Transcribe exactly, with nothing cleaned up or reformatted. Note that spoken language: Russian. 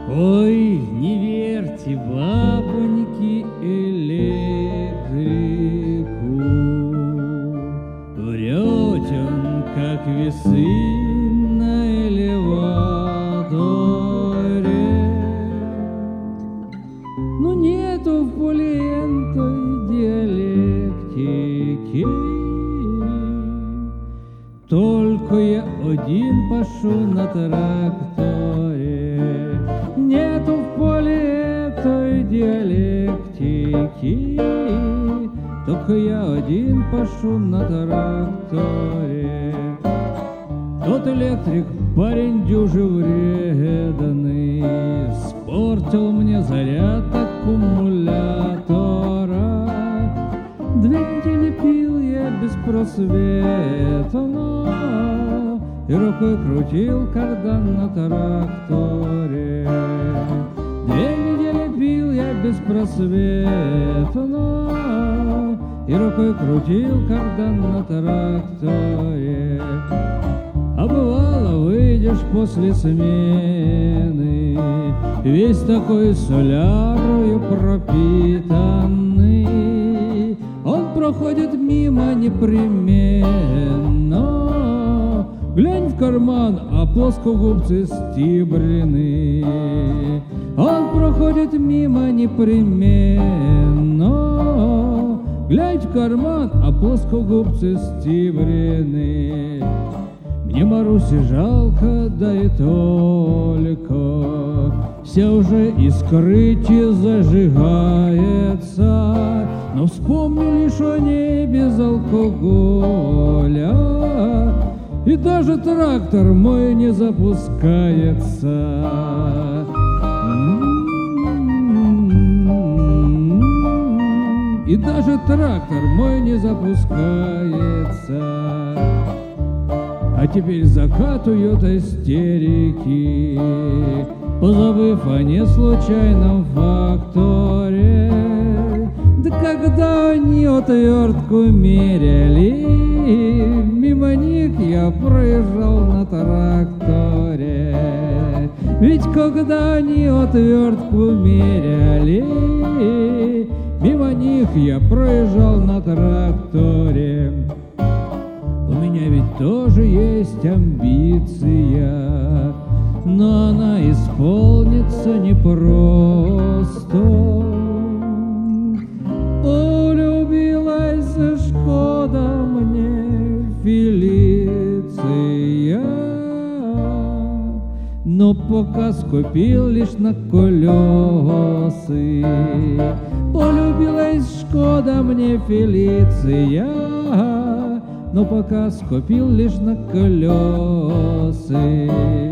Ой, не верьте, бабоньки, электрику, врет он, как весы на элеваторе. Ну нету в полиентой диалектики, только я один пошел на тракторе. Нету в поле этой диалектики, только я один пошел на тракторе. Тот электрик, парень дюжи вреданный, испортил мне заряд аккумулятора. Две недели пил я беспросветно и рукой крутил кардан на тракторе. Две недели пил я беспросветно и рукой крутил кардан на тракторе. А бывало, выйдешь после смены, весь такой солярою пропитанный, он проходит мимо непременно. Глянь в карман, а плоскогубцы стибрены. Он проходит мимо непременно. Глянь в карман, а плоскогубцы стибрены. Мне Маруси жалко, да и только. Все уже искрытие зажигается, но вспомнили, что они без алкоголя. И даже трактор мой не запускается. И даже трактор мой не запускается. А теперь закатывают истерики, позабыв о неслучайном факторе. Да когда они отвертку меряли, мимо них я проезжал на тракторе. Ведь когда они отвертку меряли, мимо них я проезжал на тракторе. У меня ведь тоже есть амбиция, но она исполнится непросто. Полюбилась Шкода мне Фелиция, но пока скупил лишь на колесы. Полюбилась Шкода мне Фелиция, но пока скупил лишь на колесы.